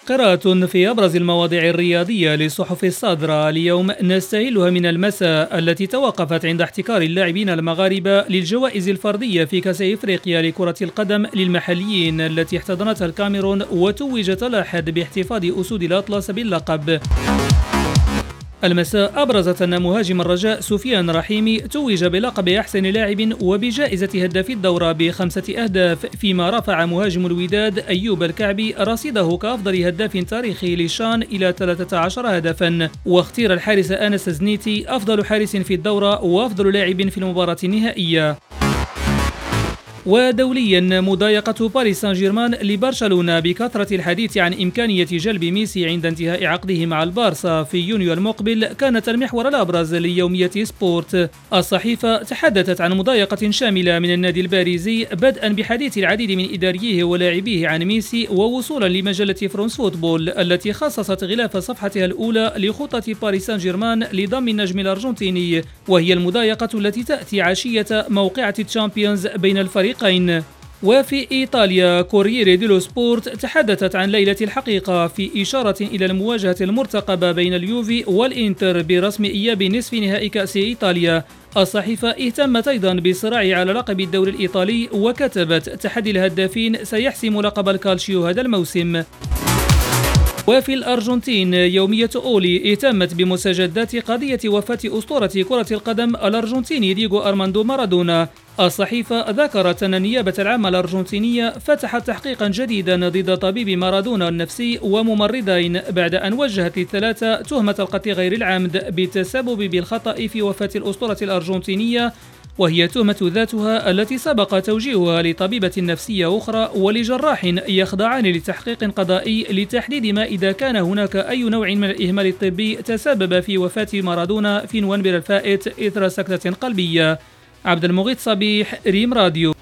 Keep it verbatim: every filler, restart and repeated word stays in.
قراءة في أبرز المواضيع الرياضية للصحف الصادرة اليوم نستهلها من المساء، التي توقفت عند احتكار اللاعبين المغاربة للجوائز الفردية في كأس إفريقيا لكرة القدم للمحليين التي احتضنتها الكاميرون وتوجت الأحد باحتفاظ أسود الأطلس باللقب. المساء أبرزت أن مهاجم الرجاء سفيان رحيمي توج بلقب أحسن لاعب وبجائزة هداف الدورة بخمسة أهداف، فيما رفع مهاجم الوداد أيوب الكعبي رصيده كأفضل هداف تاريخي لشان إلى ثلاثة عشر هدفا، واختير الحارس آنس زنيتي أفضل حارس في الدورة وأفضل لاعب في المباراة النهائية. ودوليا، مضايقة باريس سان جيرمان لبرشلونة بكثرة الحديث عن إمكانية جلب ميسي عند انتهاء عقده مع البارسا في يونيو المقبل كانت المحور الأبرز ليومية سبورت. الصحيفة تحدثت عن مضايقة شاملة من النادي الباريزي، بدءا بحديث العديد من إدارييه ولاعبيه عن ميسي، ووصولا لمجلة فرانس فوتبول التي خصصت غلاف صفحتها الأولى لخطة باريس سان جيرمان لضم النجم الأرجنتيني، وهي المضايقة التي تأتي عشية موقعة تشامبيونز بين الفريقين. وفي إيطاليا، كورييري ديلو سبورت تحدثت عن ليلة الحقيقة في إشارة إلى المواجهة المرتقبة بين اليوفي والإنتر برسم إياب نصف نهائي كأس إيطاليا. الصحيفة اهتمت أيضا بالصراع على لقب الدوري الإيطالي، وكتبت: تحدي الهدافين سيحسم لقب الكالشيو هذا الموسم. وفي الأرجنتين، يومية أولي اهتمت بمستجدات قضية وفاة أسطورة كرة القدم الأرجنتيني ديغو أرماندو مارادونا. الصحيفة ذكرت أن النيابة العامة الأرجنتينية فتحت تحقيقا جديدا ضد طبيب مارادونا النفسي وممرضين بعد أن وجهت للثلاثة تهمة القتل غير العمد بالتسبب بالخطأ في وفاة الأسطورة الأرجنتينية، وهي تهمة ذاتها التي سبق توجيهها لطبيبة نفسية أخرى ولجراح يخضعان لتحقيق قضائي لتحديد ما إذا كان هناك أي نوع من الإهمال الطبي تسبب في وفاة مارادونا في نوفمبر الفائت إثر سكتة قلبية. عبد المغيث صبيح، ريم راديو.